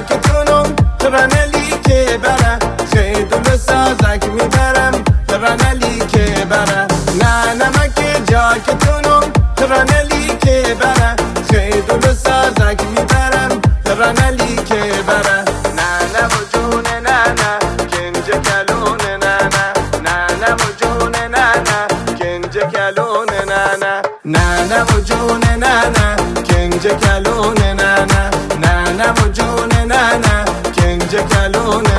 جاکتونم ترنلی که بره خیدون سازک میبرم ترنلی که بره نه نمک جاکتونم ترنلی که بره خیدون سازک میبرم ترنلی که بره نه نه و جون نه نه کنج کلون نه نه نه نه و جون نه نه کنج کلون نه نه نه نه و جون نه نه کنج کلون نه نه نه نه و جون نه نه کنج کلون